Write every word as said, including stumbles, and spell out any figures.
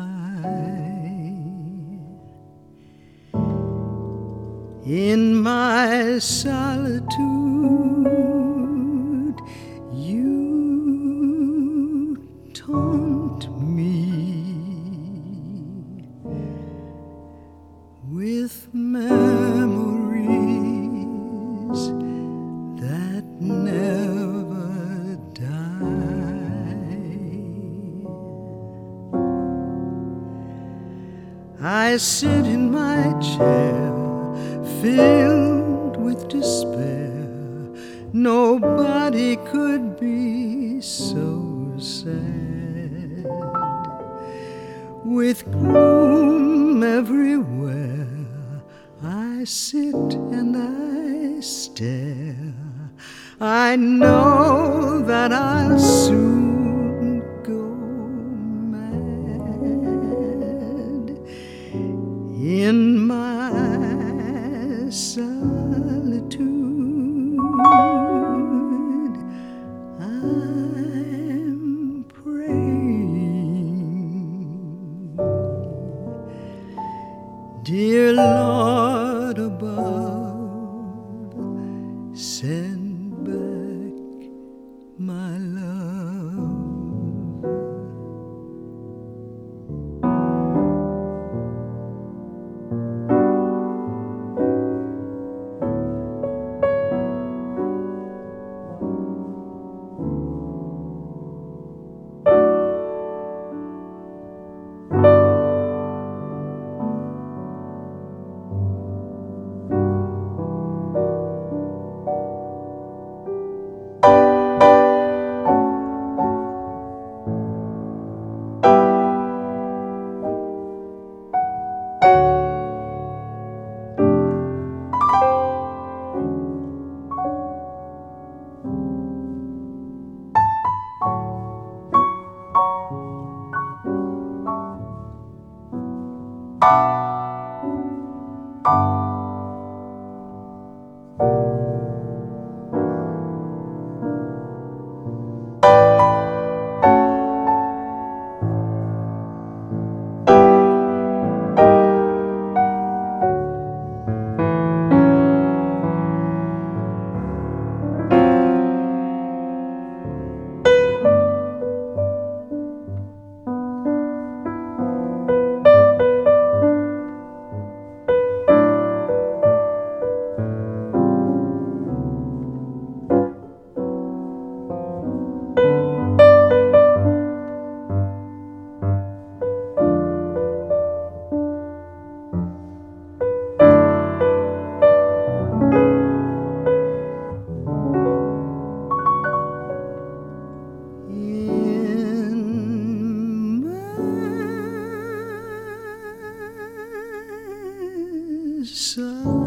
In my solitude, you taunt me with memories that never die. I sit in my chair, filled with despair. Nobody could be so sad. With gloom everywhere, I sit and I stare. I know that I'll soon go mad. In my solitude, I'm praying, dear Lord above, send back my love. So